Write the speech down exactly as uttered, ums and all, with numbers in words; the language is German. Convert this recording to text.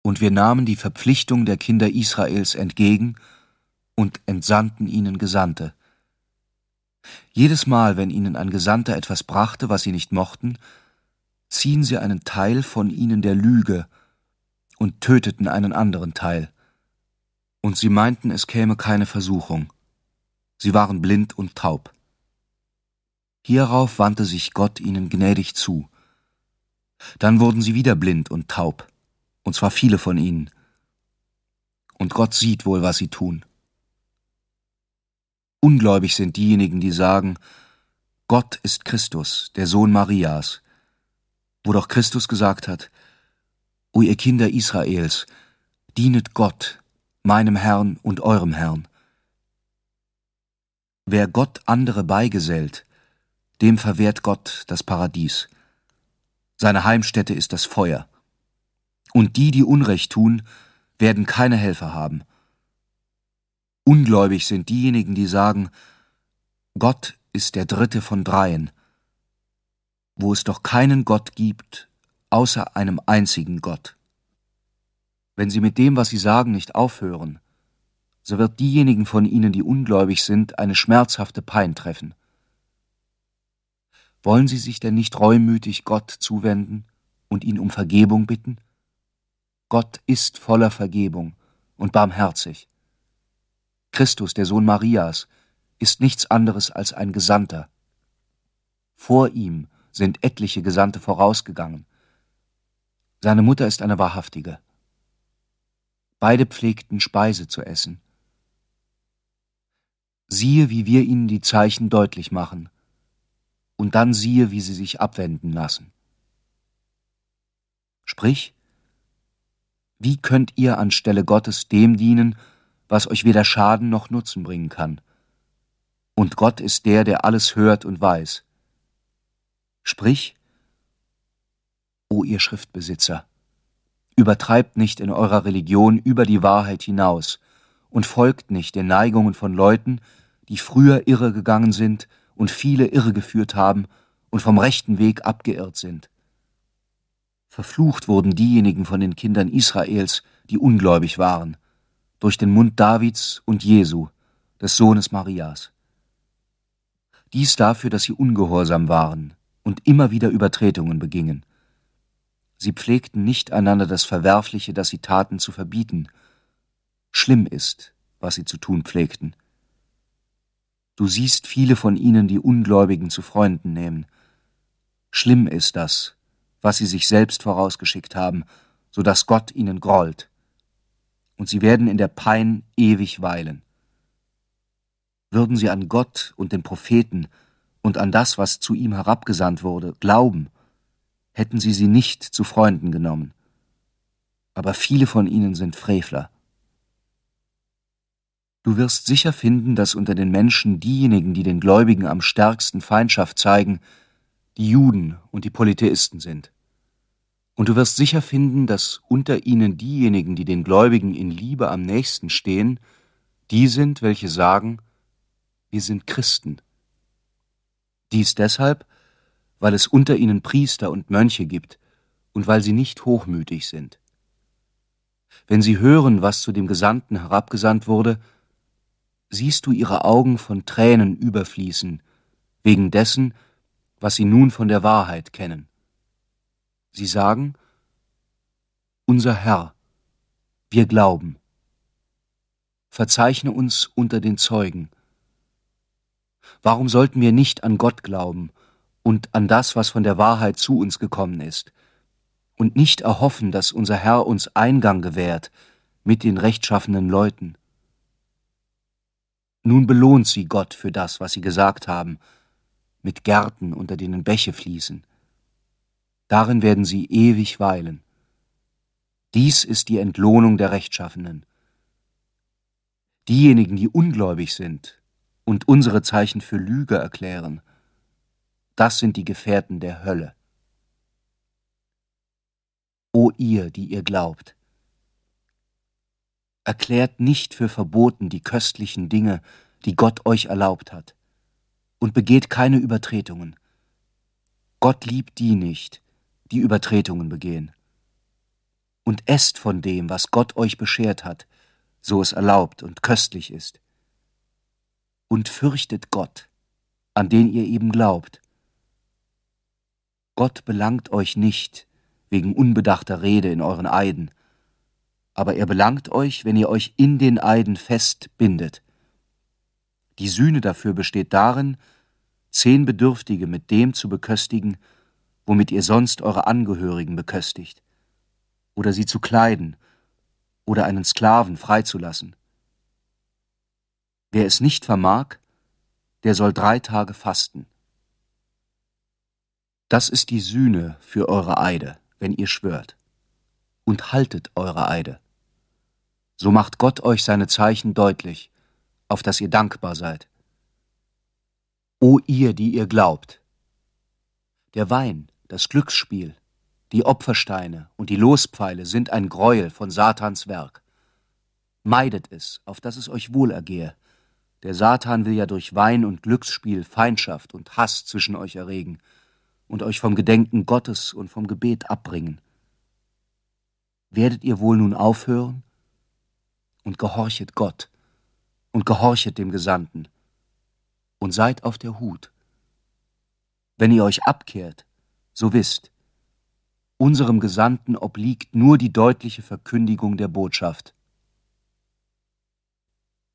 Und wir nahmen die Verpflichtung der Kinder Israels entgegen und entsandten ihnen Gesandte. Jedes Mal, wenn ihnen ein Gesandter etwas brachte, was sie nicht mochten, ziehen sie einen Teil von ihnen der Lüge und töteten einen anderen Teil. Und sie meinten, es käme keine Versuchung. Sie waren blind und taub. Hierauf wandte sich Gott ihnen gnädig zu. Dann wurden sie wieder blind und taub, und zwar viele von ihnen. Und Gott sieht wohl, was sie tun. Ungläubig sind diejenigen, die sagen, Gott ist Christus, der Sohn Marias, wo doch Christus gesagt hat, O ihr Kinder Israels, dienet Gott, meinem Herrn und eurem Herrn. Wer Gott andere beigesellt, dem verwehrt Gott das Paradies. Seine Heimstätte ist das Feuer. Und die, die Unrecht tun, werden keine Helfer haben. Ungläubig sind diejenigen, die sagen, Gott ist der dritte von dreien, wo es doch keinen Gott gibt, außer einem einzigen Gott. Wenn sie mit dem, was sie sagen, nicht aufhören, so wird diejenigen von ihnen, die ungläubig sind, eine schmerzhafte Pein treffen. Wollen sie sich denn nicht reumütig Gott zuwenden und ihn um Vergebung bitten? Gott ist voller Vergebung und barmherzig. Christus, der Sohn Marias, ist nichts anderes als ein Gesandter. Vor ihm sind etliche Gesandte vorausgegangen. Seine Mutter ist eine Wahrhaftige. Beide pflegten Speise zu essen. Siehe, wie wir ihnen die Zeichen deutlich machen, und dann siehe, wie sie sich abwenden lassen. Sprich, wie könnt ihr anstelle Gottes dem dienen, was euch weder Schaden noch Nutzen bringen kann? Und Gott ist der, der alles hört und weiß. Sprich, o ihr Schriftbesitzer, übertreibt nicht in eurer Religion über die Wahrheit hinaus und folgt nicht den Neigungen von Leuten, die früher irregegangen sind und viele irregeführt haben und vom rechten Weg abgeirrt sind. Verflucht wurden diejenigen von den Kindern Israels, die ungläubig waren, durch den Mund Davids und Jesu, des Sohnes Marias. Dies dafür, dass sie ungehorsam waren und immer wieder Übertretungen begingen. Sie pflegten nicht einander das Verwerfliche, das sie taten, zu verbieten. Schlimm ist, was sie zu tun pflegten. Du siehst viele von ihnen die Ungläubigen zu Freunden nehmen. Schlimm ist das, was sie sich selbst vorausgeschickt haben, so dass Gott ihnen grollt. Und sie werden in der Pein ewig weilen. Würden sie an Gott und den Propheten und an das, was zu ihm herabgesandt wurde, glauben, hätten sie sie nicht zu Freunden genommen. Aber viele von ihnen sind Frevler. Du wirst sicher finden, dass unter den Menschen diejenigen, die den Gläubigen am stärksten Feindschaft zeigen, die Juden und die Polytheisten sind. Und du wirst sicher finden, dass unter ihnen diejenigen, die den Gläubigen in Liebe am nächsten stehen, die sind, welche sagen, wir sind Christen. Dies deshalb, weil es unter ihnen Priester und Mönche gibt und weil sie nicht hochmütig sind. Wenn sie hören, was zu dem Gesandten herabgesandt wurde, siehst du ihre Augen von Tränen überfließen, wegen dessen, was sie nun von der Wahrheit kennen. Sie sagen, unser Herr, wir glauben. Verzeichne uns unter den Zeugen. Warum sollten wir nicht an Gott glauben und an das, was von der Wahrheit zu uns gekommen ist, und nicht erhoffen, dass unser Herr uns Eingang gewährt mit den rechtschaffenen Leuten? Nun belohnt sie Gott für das, was sie gesagt haben, mit Gärten, unter denen Bäche fließen. Darin werden sie ewig weilen. Dies ist die Entlohnung der Rechtschaffenen. Diejenigen, die ungläubig sind und unsere Zeichen für Lüge erklären, das sind die Gefährten der Hölle. O ihr, die ihr glaubt, erklärt nicht für verboten die köstlichen Dinge, die Gott euch erlaubt hat, und begeht keine Übertretungen. Gott liebt die nicht, die Übertretungen begehen. und esst von dem, was Gott euch beschert hat, so es erlaubt und köstlich ist. Und fürchtet Gott, an den ihr eben glaubt. Gott belangt euch nicht wegen unbedachter Rede in euren Eiden, aber er belangt euch, wenn ihr euch in den Eiden fest bindet. Die Sühne dafür besteht darin, zehn Bedürftige mit dem zu beköstigen, womit ihr sonst eure Angehörigen beköstigt, oder sie zu kleiden, oder einen Sklaven freizulassen. Wer es nicht vermag, der soll drei Tage fasten. Das ist die Sühne für eure Eide, wenn ihr schwört. Und haltet eure Eide. So macht Gott euch seine Zeichen deutlich, auf dass ihr dankbar seid. O ihr, die ihr glaubt! Der Wein, das Glücksspiel, die Opfersteine und die Lospfeile sind ein Greuel von Satans Werk. Meidet es, auf dass es euch wohlergehe. Der Satan will ja durch Wein und Glücksspiel Feindschaft und Hass zwischen euch erregen und euch vom Gedenken Gottes und vom Gebet abbringen. Werdet ihr wohl nun aufhören? Und gehorchet Gott und gehorchet dem Gesandten und seid auf der Hut. Wenn ihr euch abkehrt, so wisst, unserem Gesandten obliegt nur die deutliche Verkündigung der Botschaft,